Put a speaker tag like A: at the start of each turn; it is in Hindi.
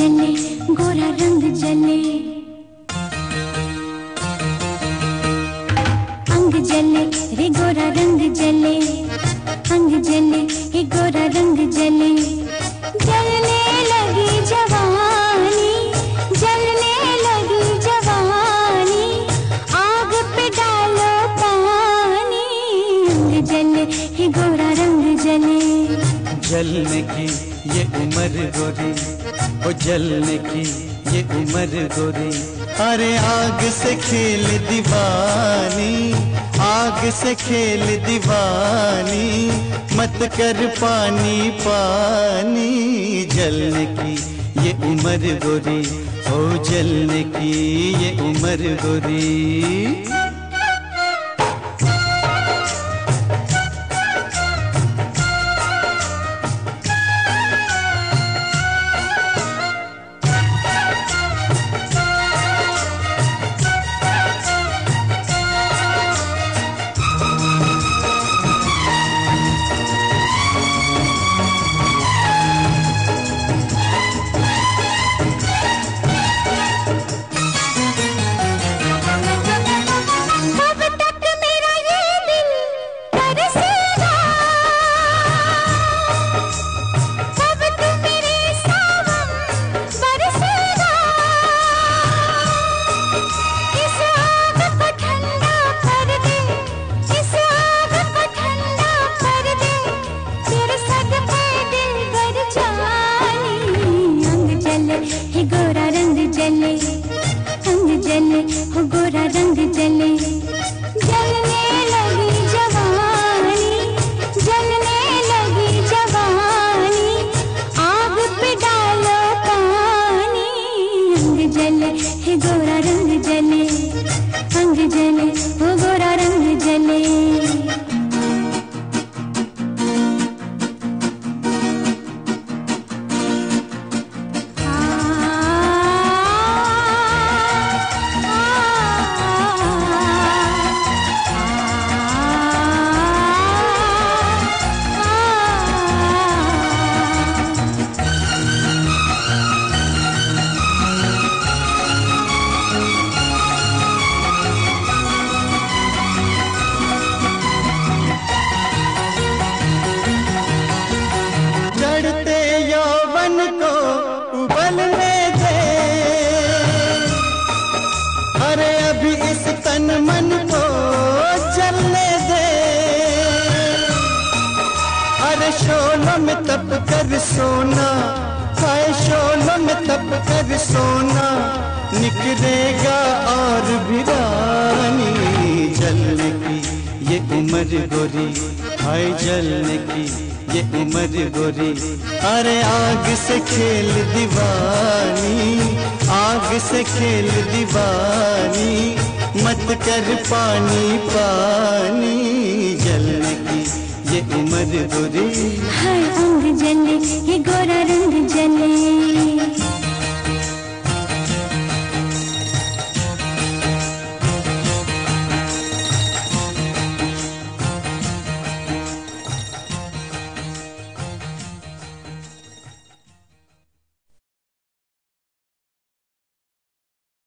A: जले गोरा रंग जले, अंग जले रे गोरा रंग जले, अंग जले हे गोरा रंग जले। जलने लगी जवानी, जलने लगी जवानी, आग पे डालो पानी। अंग जले हे गोरा रंग जले।
B: जलने की ये उम्र गोरी, ओ जलने की ये उम्र गोरी। अरे आग से खेल दीवानी, आग से खेल दीवानी, मत कर पानी पानी। जलने की ये उम्र गोरी, ओ जलने की ये उम्र गोरी। हे गोरा रंग जले, अंग जले हो गोरा रंग जले। जलने लगी जवानी, जलने लगी जवानी, आग पे डालो पानी। अंग जले हे गोरा रंग जले, अंग जले हो गोरा रंग जले। चढ़ते यौवन को उबलने दे, अरे अभी इस तन मन को जलने दे। अरे शोलों में तप कर सोना, हाय शोलों में तप कर सोना, निकलेगा और भी रानी। जलने की ये उम्र गोरी, हाय जलने की ये उम्र गोरी। अरे आग से खेल दीवानी, आग से खेल दीवानी, मत कर पानी पानी। जलने की ये उम्र गोरी,
A: हाय